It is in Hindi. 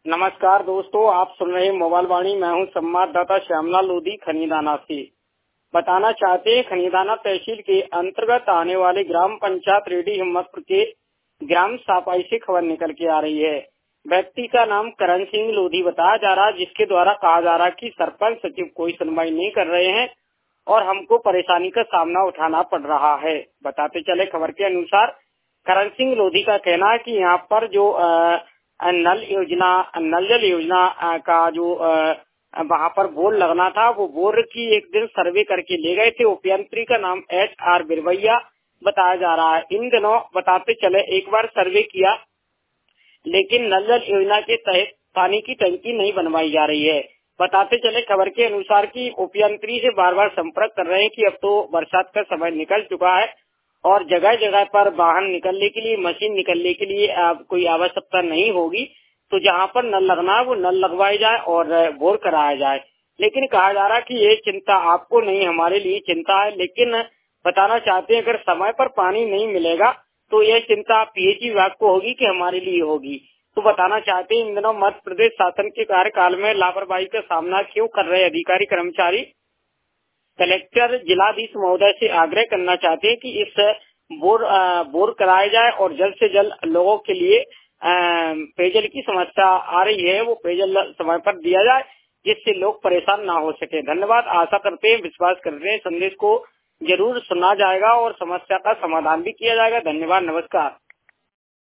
नमस्कार दोस्तों, आप सुन रहे हैं मोबाइल वाणी। मैं हूं संवाददाता श्यामलाल लोधी खनीदाना से। बताना चाहते हैं, खनीदाना तहसील के अंतर्गत आने वाले ग्राम पंचायत रेडी हिम्मतपुर के ग्राम सापाई से खबर निकल के आ रही है। व्यक्ति का नाम करण सिंह लोधी बताया जा रहा है, जिसके द्वारा कहा जा रहा है कि सरपंच सचिव कोई सुनवाई नहीं कर रहे हैं और हमको परेशानी का सामना उठाना पड़ रहा है। बताते चले, खबर के अनुसार करण सिंह लोधी का कहना है कि यहाँ पर जो नल जल योजना का जो वहाँ पर बोर्ड लगना था, वो बोर्ड की एक दिन सर्वे करके ले गए थे। उपयंत्री का नाम HR बिरवैया बताया जा रहा है। इन दिनों बताते चले एक बार सर्वे किया, लेकिन नल जल योजना के तहत पानी की टंकी नहीं बनवाई जा रही है। बताते चले खबर के अनुसार कि उपयंत्री से बार बार संपर्क कर रहे हैं कि अब तो बरसात का समय निकल चुका है और जगह जगह पर वाहन निकलने के लिए, मशीन निकलने के लिए कोई आवश्यकता नहीं होगी, तो जहाँ पर नल लगना है वो नल लगवाए जाए और बोर कराया जाए। लेकिन कहा जा रहा है कि ये चिंता आपको नहीं, हमारे लिए चिंता है। लेकिन बताना चाहते हैं, अगर समय पर पानी नहीं मिलेगा तो यह चिंता PH विभाग को होगी कि हमारे लिए होगी। तो बताना चाहते हैं, इन दिनों मध्य प्रदेश शासन के कार्यकाल में लापरवाही का सामना क्यों कर रहे अधिकारी कर्मचारी। कलेक्टर जिलाधीश महोदय से आग्रह करना चाहते हैं कि इस बोर कराया जाए और जल्द से जल्द लोगों के लिए पेयजल की समस्या आ रही है, वो पेयजल समय पर दिया जाए, जिससे लोग परेशान ना हो सके। धन्यवाद। आशा करते हैं, विश्वास करते हैं संदेश को जरूर सुना जाएगा और समस्या का समाधान भी किया जाएगा। धन्यवाद, नमस्कार।